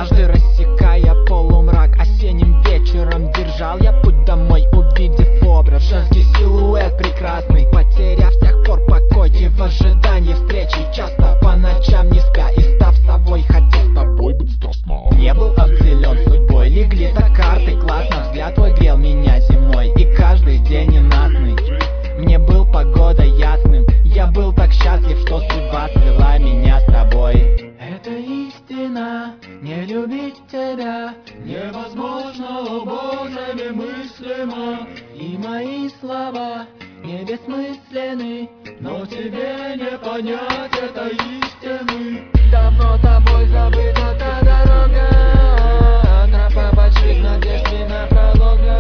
Однажды, рассекая полумрак, осенним вечером держал я путь домой, увидев образ, женский силуэт прекрасный. Потеряв с тех пор покой и в ожидании встречи, часто по ночам не спя и став совой, хотел с тобой быть страстно. Не был обделен судьбой, легли так карты классно. Взгляд твой грел меня зимой и каждый день ненастный. Мне был погода ясным, я был так счастлив, что судьба свела меня с тобой. Это истина, не любить тебя невозможно, о Боже, немыслимо. И мои слова не бессмысленны, но тебе не понять этой истины. Давно тобой забыта та дорога, тропа больших надежд, длина пролога.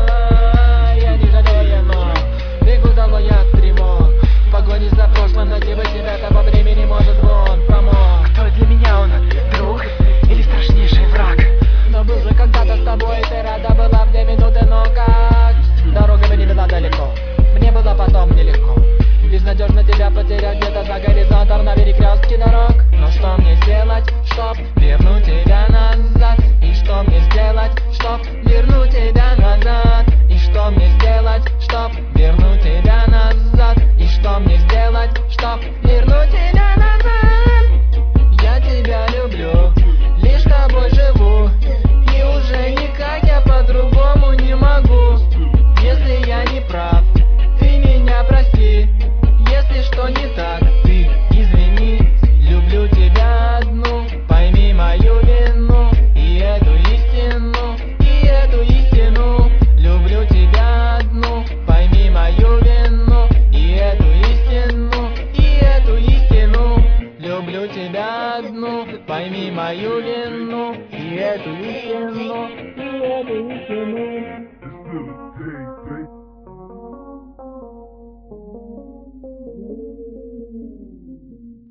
Я не жалею, но бегу долой от тревог. В погоне за прошлым найти бы себя того времени, может, он помог. Кто для меня он? Друг или страшнейший враг? Но был же когда-то с тобой, ты рада была в 2 минуты, но как? Дорога бы не вела далеко, мне было потом нелегко. Безнадежно тебя потерять где-то за горизонтом на перекрестке дорог. Но что мне сделать, чтоб вернуть тебя назад? И что мне сделать, чтоб вернуть тебя назад? И что мне сделать, чтоб вернуть тебя назад? И что мне сделать, чтоб вернуть тебя назад? Я тебя люблю, лишь с тобой живу, и уже никак я по-другому не могу. Если я не прав, ты меня прости. Если что не так, ты извини. Люблю тебя одну, пойми мою вину и эту истину, и эту истину. Люблю тебя одну, пойми мою вину и эту истину, и эту истину. Люблю тебя одну, пойми мою вину и эту истину.